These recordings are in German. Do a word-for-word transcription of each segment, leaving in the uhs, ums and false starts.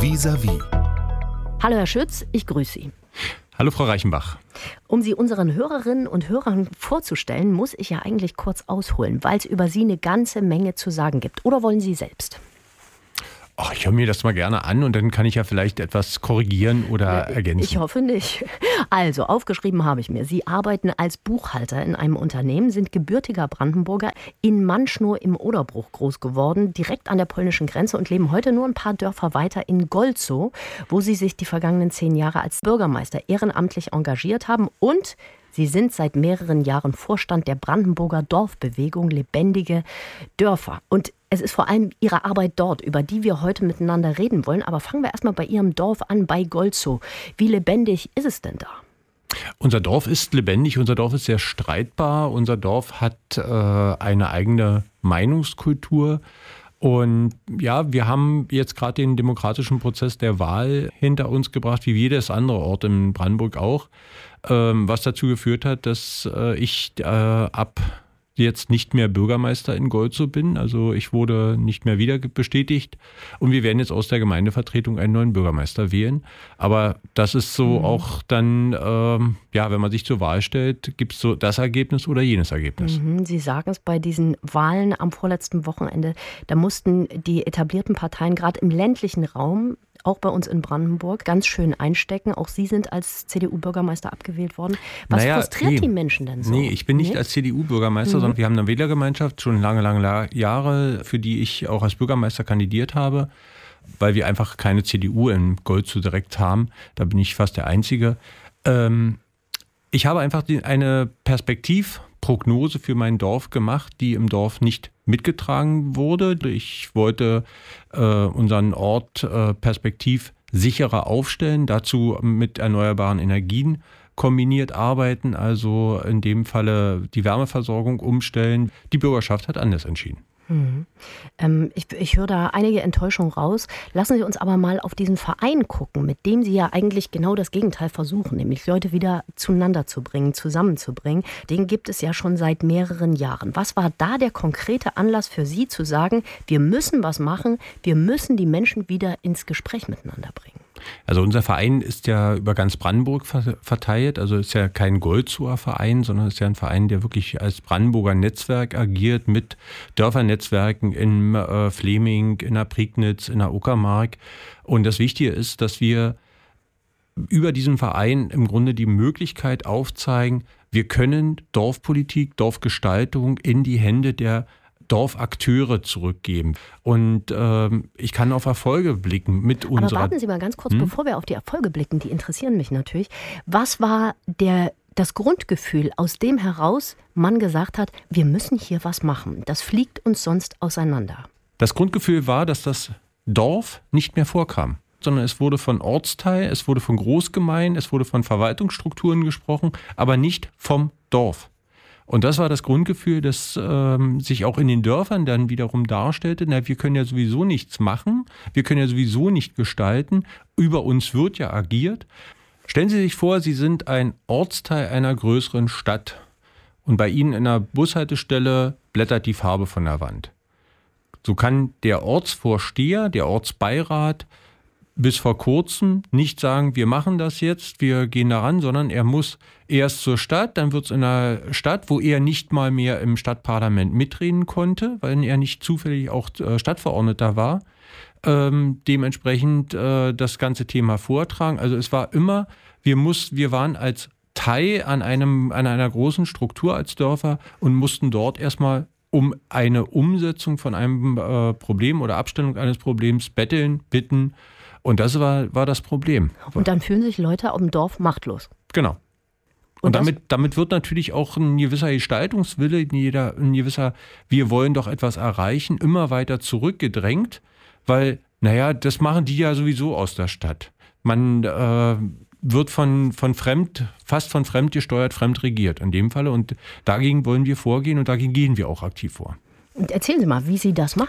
Vis-à-vis. Hallo Herr Schütz, ich grüße Sie. Hallo Frau Reichenbach. Um Sie unseren Hörerinnen und Hörern vorzustellen, muss ich ja eigentlich kurz ausholen, weil es über Sie eine ganze Menge zu sagen gibt. Oder wollen Sie selbst? Oh, ich höre mir das mal gerne an und dann kann ich ja vielleicht etwas korrigieren oder Ja, ergänzen. Ich hoffe nicht. Also, aufgeschrieben habe ich mir. Sie arbeiten als Buchhalter in einem Unternehmen, sind gebürtiger Brandenburger, in Manschnow im Oderbruch groß geworden, direkt an der polnischen Grenze und leben heute nur ein paar Dörfer weiter in Golzow, wo Sie sich die vergangenen zehn Jahre als Bürgermeister ehrenamtlich engagiert haben. Und Sie sind seit mehreren Jahren Vorstand der Brandenburger Dorfbewegung Lebendige Dörfer. Und es ist vor allem Ihre Arbeit dort, über die wir heute miteinander reden wollen. Aber fangen wir erstmal bei Ihrem Dorf an, bei Golzow. Wie lebendig ist es denn da? Unser Dorf ist lebendig, unser Dorf ist sehr streitbar. Unser Dorf hat äh, eine eigene Meinungskultur. Und ja, wir haben jetzt gerade den demokratischen Prozess der Wahl hinter uns gebracht, wie jedes andere Ort in Brandenburg auch, ähm, was dazu geführt hat, dass äh, ich äh, ab jetzt nicht mehr Bürgermeister in Golzow bin. Also ich wurde nicht mehr wieder bestätigt und wir werden jetzt aus der Gemeindevertretung einen neuen Bürgermeister wählen. Aber das ist so mhm. auch dann, ähm, ja, wenn man sich zur Wahl stellt, gibt es so das Ergebnis oder jenes Ergebnis. Mhm. Sie sagen es bei diesen Wahlen am vorletzten Wochenende, da mussten die etablierten Parteien gerade im ländlichen Raum, auch bei uns in Brandenburg, ganz schön einstecken. Auch Sie sind als C D U-Bürgermeister abgewählt worden. Was naja, frustriert nee. die Menschen denn so? Nee, ich bin nicht nee? als C D U-Bürgermeister, mhm. sondern wir haben eine Wählergemeinschaft, schon lange, lange Jahre, für die ich auch als Bürgermeister kandidiert habe, weil wir einfach keine C D U in Golzow direkt haben. Da bin ich fast der Einzige. Ähm, ich habe einfach die, eine Perspektivprognose für mein Dorf gemacht, die im Dorf nicht mitgetragen wurde. Ich wollte äh, unseren Ort äh, perspektiv sicherer aufstellen, dazu mit erneuerbaren Energien kombiniert arbeiten, also in dem Falle die Wärmeversorgung umstellen. Die Bürgerschaft hat anders entschieden. Mhm. Ähm, ich, ich höre da einige Enttäuschung raus. Lassen Sie uns aber mal auf diesen Verein gucken, mit dem Sie ja eigentlich genau das Gegenteil versuchen, nämlich Leute wieder zueinander zu bringen, zusammenzubringen. Den gibt es ja schon seit mehreren Jahren. Was war da der konkrete Anlass für Sie zu sagen, wir müssen was machen, wir müssen die Menschen wieder ins Gespräch miteinander bringen? Also unser Verein ist ja über ganz Brandenburg verteilt, also ist ja kein Golzower Verein, sondern ist ja ein Verein, der wirklich als Brandenburger Netzwerk agiert mit Dörfernetzwerken in äh, Fleming, in der Prignitz, in der Uckermark. Und das Wichtige ist, dass wir über diesen Verein im Grunde die Möglichkeit aufzeigen, wir können Dorfpolitik, Dorfgestaltung in die Hände der Dorfakteure zurückgeben. Und ähm, ich kann auf Erfolge blicken mit unserer... Aber warten Sie mal ganz kurz, hm? bevor wir auf die Erfolge blicken, die interessieren mich natürlich. Was war der, das Grundgefühl, aus dem heraus man gesagt hat, wir müssen hier was machen? Das fliegt uns sonst auseinander. Das Grundgefühl war, dass das Dorf nicht mehr vorkam, sondern es wurde von Ortsteil, es wurde von Großgemein, es wurde von Verwaltungsstrukturen gesprochen, aber nicht vom Dorf. Und das war das Grundgefühl, das ähm, sich auch in den Dörfern dann wiederum darstellte. Na, wir können ja sowieso nichts machen, wir können ja sowieso nicht gestalten, über uns wird ja agiert. Stellen Sie sich vor, Sie sind ein Ortsteil einer größeren Stadt und bei Ihnen in einer Bushaltestelle blättert die Farbe von der Wand. So kann der Ortsvorsteher, der Ortsbeirat bis vor kurzem nicht sagen, wir machen das jetzt, wir gehen daran, sondern er muss erst zur Stadt, dann wird es in einer Stadt, wo er nicht mal mehr im Stadtparlament mitreden konnte, weil er nicht zufällig auch Stadtverordneter war, ähm, dementsprechend äh, das ganze Thema vortragen. Also es war immer, wir, muss, wir waren als Teil an, einem, an einer großen Struktur als Dörfer und mussten dort erstmal um eine Umsetzung von einem äh, Problem oder Abstellung eines Problems betteln, bitten. Und das war, war das Problem. Und dann fühlen sich Leute auf dem Dorf machtlos. Genau. Und, Und damit, damit wird natürlich auch ein gewisser Gestaltungswille, ein, jeder, ein gewisser, wir wollen doch etwas erreichen, immer weiter zurückgedrängt, weil, naja, das machen die ja sowieso aus der Stadt. Man äh, wird von, von fremd, fast von fremd gesteuert, fremd regiert in dem Falle. Und dagegen wollen wir vorgehen und dagegen gehen wir auch aktiv vor. Und erzählen Sie mal, wie Sie das machen.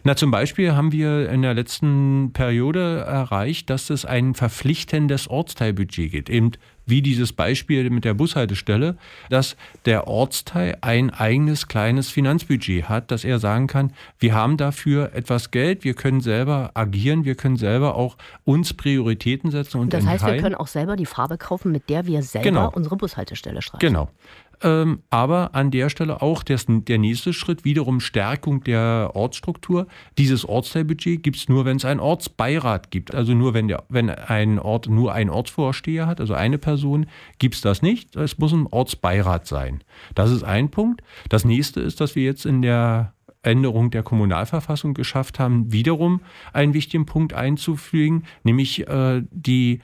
Na, zum Beispiel haben wir in der letzten Periode erreicht, dass es ein verpflichtendes Ortsteilbudget gibt. Eben wie dieses Beispiel mit der Bushaltestelle, dass der Ortsteil ein eigenes kleines Finanzbudget hat, dass er sagen kann, wir haben dafür etwas Geld, wir können selber agieren, wir können selber auch uns Prioritäten setzen und Das heißt, entscheiden. wir können auch selber die Farbe kaufen, mit der wir selber Genau. unsere Bushaltestelle streichen. Genau. Ähm, aber an der Stelle auch der, der nächste Schritt, wiederum Stärkung der Ortsstruktur. Dieses Ortsteilbudget gibt es nur, wenn es einen Ortsbeirat gibt. Also nur, wenn, der, wenn ein Ort nur einen Ortsvorsteher hat, also eine Person, gibt es das nicht. Es muss ein Ortsbeirat sein. Das ist ein Punkt. Das nächste ist, dass wir jetzt in der Änderung der Kommunalverfassung geschafft haben, wiederum einen wichtigen Punkt einzufügen, nämlich äh, die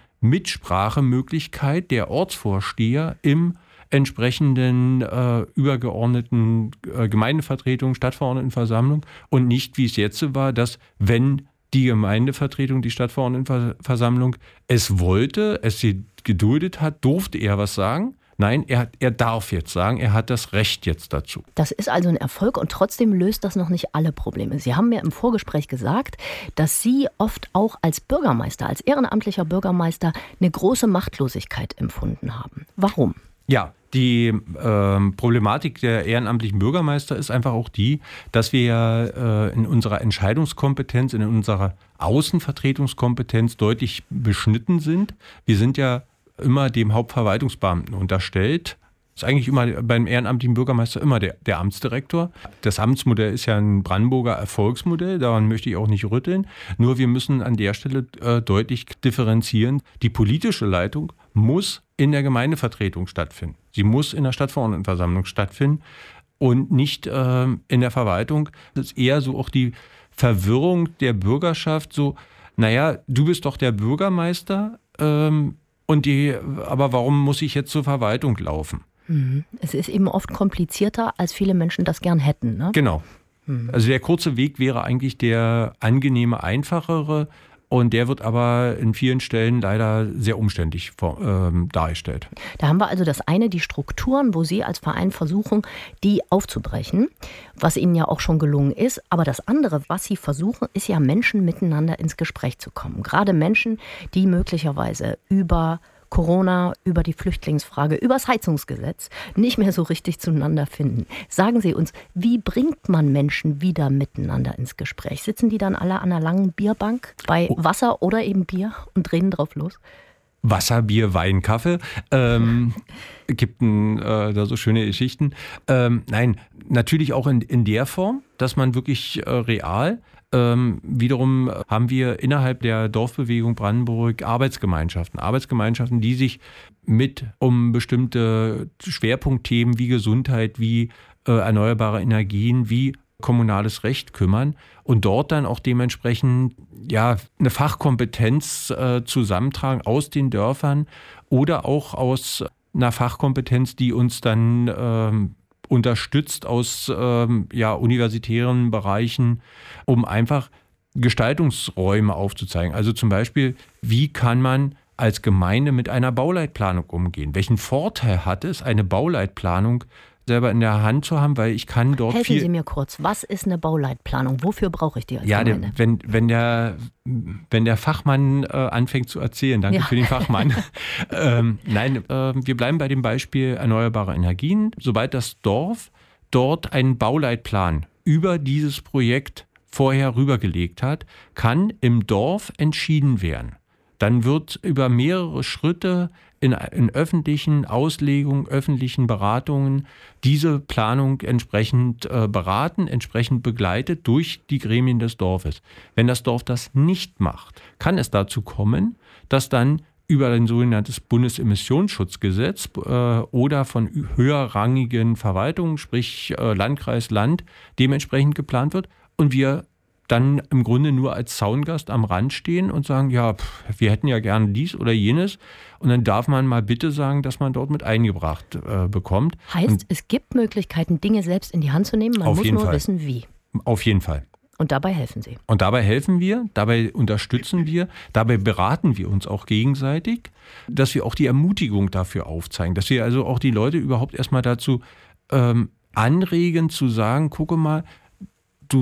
Mitsprachemöglichkeit der Ortsvorsteher im entsprechenden äh, übergeordneten äh, Gemeindevertretung, Stadtverordnetenversammlung und nicht, wie es jetzt war, dass wenn die Gemeindevertretung, die Stadtverordnetenversammlung es wollte, es sie geduldet hat, durfte er was sagen. Nein, er, er darf jetzt sagen, er hat das Recht jetzt dazu. Das ist also ein Erfolg und trotzdem löst das noch nicht alle Probleme. Sie haben mir im Vorgespräch gesagt, dass Sie oft auch als Bürgermeister, als ehrenamtlicher Bürgermeister eine große Machtlosigkeit empfunden haben. Warum? Ja, die ähm, Problematik der ehrenamtlichen Bürgermeister ist einfach auch die, dass wir ja äh, in unserer Entscheidungskompetenz, in unserer Außenvertretungskompetenz deutlich beschnitten sind. Wir sind ja immer dem Hauptverwaltungsbeamten unterstellt. Das ist eigentlich immer beim ehrenamtlichen Bürgermeister immer der, der Amtsdirektor. Das Amtsmodell ist ja ein Brandenburger Erfolgsmodell, daran möchte ich auch nicht rütteln. Nur wir müssen an der Stelle äh, deutlich differenzieren. Die politische Leitung muss in der Gemeindevertretung stattfinden. Sie muss in der Stadtverordnetenversammlung stattfinden und nicht äh, in der Verwaltung. Das ist eher so auch die Verwirrung der Bürgerschaft, so, naja, du bist doch der Bürgermeister, ähm, und die, aber warum muss ich jetzt zur Verwaltung laufen? Es ist eben oft komplizierter, als viele Menschen das gern hätten, ne? Genau. Also der kurze Weg wäre eigentlich der angenehme, einfachere. Und der wird aber in vielen Stellen leider sehr umständlich ähm, dargestellt. Da haben wir also das eine, die Strukturen, wo Sie als Verein versuchen, die aufzubrechen, was Ihnen ja auch schon gelungen ist. Aber das andere, was Sie versuchen, ist ja Menschen miteinander ins Gespräch zu kommen. Gerade Menschen, die möglicherweise über Corona, über die Flüchtlingsfrage, über das Heizungsgesetz nicht mehr so richtig zueinander finden. Sagen Sie uns, wie bringt man Menschen wieder miteinander ins Gespräch? Sitzen die dann alle an einer langen Bierbank bei Wasser oder eben Bier und reden drauf los? Wasser, Bier, Wein, Kaffee. Ähm, gibt ein, äh, da so schöne Geschichten. Ähm, nein, natürlich auch in, in der Form, dass man wirklich äh, real Ähm, wiederum haben wir innerhalb der Dorfbewegung Brandenburg Arbeitsgemeinschaften. Arbeitsgemeinschaften, die sich mit um bestimmte Schwerpunktthemen wie Gesundheit, wie äh, erneuerbare Energien, wie kommunales Recht kümmern und dort dann auch dementsprechend ja eine Fachkompetenz äh, zusammentragen aus den Dörfern oder auch aus einer Fachkompetenz, die uns dann ähm, unterstützt aus ähm, ja, universitären Bereichen, um einfach Gestaltungsräume aufzuzeigen. Also zum Beispiel, wie kann man als Gemeinde mit einer Bauleitplanung umgehen? Welchen Vorteil hat es, eine Bauleitplanung selber in der Hand zu haben, weil ich kann dort Helfen viel... Sie mir kurz, was ist eine Bauleitplanung? Wofür brauche ich die als ja, Gemeinde? Der, wenn, wenn, der, wenn der Fachmann äh, anfängt zu erzählen, danke Ja. für den Fachmann. ähm, nein, äh, wir bleiben bei dem Beispiel erneuerbare Energien. Sobald das Dorf dort einen Bauleitplan über dieses Projekt vorher rübergelegt hat, kann im Dorf entschieden werden. Dann wird über mehrere Schritte in, in öffentlichen Auslegungen, öffentlichen Beratungen diese Planung entsprechend äh, beraten, entsprechend begleitet durch die Gremien des Dorfes. Wenn das Dorf das nicht macht, kann es dazu kommen, dass dann über ein sogenanntes Bundesemissionsschutzgesetz äh, oder von höherrangigen Verwaltungen, sprich äh, Landkreis, Land, dementsprechend geplant wird und wir dann im Grunde nur als Zaungast am Rand stehen und sagen, ja, pff, wir hätten ja gerne dies oder jenes. Und dann darf man mal bitte sagen, dass man dort mit eingebracht äh, bekommt. Heißt, und es gibt Möglichkeiten, Dinge selbst in die Hand zu nehmen, man auf muss jeden nur Fall. wissen, wie. Auf jeden Fall. Und dabei helfen Sie. Und dabei helfen wir, dabei unterstützen wir, dabei beraten wir uns auch gegenseitig, dass wir auch die Ermutigung dafür aufzeigen, dass wir also auch die Leute überhaupt erstmal dazu ähm, anregen, zu sagen, gucke mal, du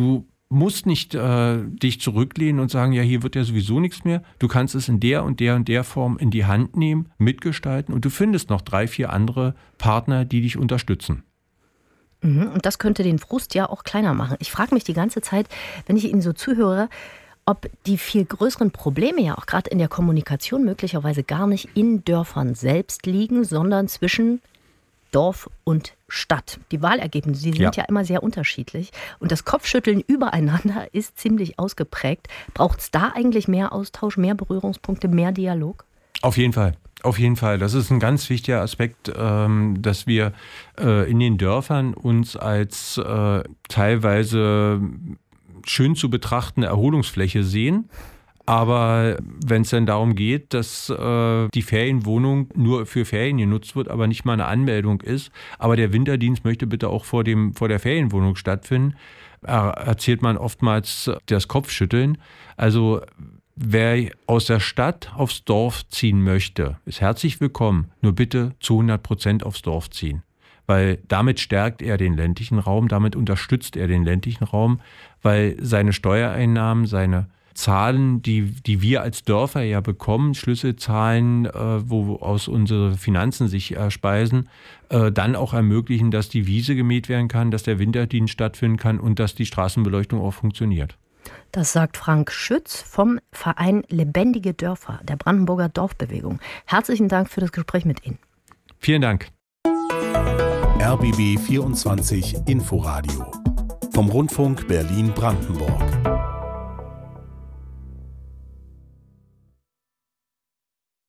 musst nicht äh, dich zurücklehnen und sagen, ja, hier wird ja sowieso nichts mehr. Du kannst es in der und der und der Form in die Hand nehmen, mitgestalten und du findest noch drei, vier andere Partner, die dich unterstützen. Und das könnte den Frust ja auch kleiner machen. Ich frage mich die ganze Zeit, wenn ich Ihnen so zuhöre, ob die viel größeren Probleme ja auch gerade in der Kommunikation möglicherweise gar nicht in Dörfern selbst liegen, sondern zwischen Dorf und Stadt. Die Wahlergebnisse, die sind ja. ja immer sehr unterschiedlich. Und das Kopfschütteln übereinander ist ziemlich ausgeprägt. Braucht es da eigentlich mehr Austausch, mehr Berührungspunkte, mehr Dialog? Auf jeden Fall. Auf jeden Fall. Das ist ein ganz wichtiger Aspekt, ähm, dass wir äh, in den Dörfern uns als äh, teilweise schön zu betrachtende Erholungsfläche sehen. Aber wenn es dann darum geht, dass äh, die Ferienwohnung nur für Ferien genutzt wird, aber nicht mal eine Anmeldung ist, aber der Winterdienst möchte bitte auch vor, dem, vor der Ferienwohnung stattfinden, er, erzählt man oftmals das Kopfschütteln. Also wer aus der Stadt aufs Dorf ziehen möchte, ist herzlich willkommen, nur bitte zu hundert Prozent aufs Dorf ziehen. Weil damit stärkt er den ländlichen Raum, damit unterstützt er den ländlichen Raum, weil seine Steuereinnahmen, seine Zahlen, die, die wir als Dörfer ja bekommen, Schlüsselzahlen, äh, wo aus unsere Finanzen sich erspeisen, äh, dann auch ermöglichen, dass die Wiese gemäht werden kann, dass der Winterdienst stattfinden kann und dass die Straßenbeleuchtung auch funktioniert. Das sagt Frank Schütz vom Verein Lebendige Dörfer der Brandenburger Dorfbewegung. Herzlichen Dank für das Gespräch mit Ihnen. Vielen Dank. R B B vierundzwanzig Inforadio vom Rundfunk Berlin-Brandenburg.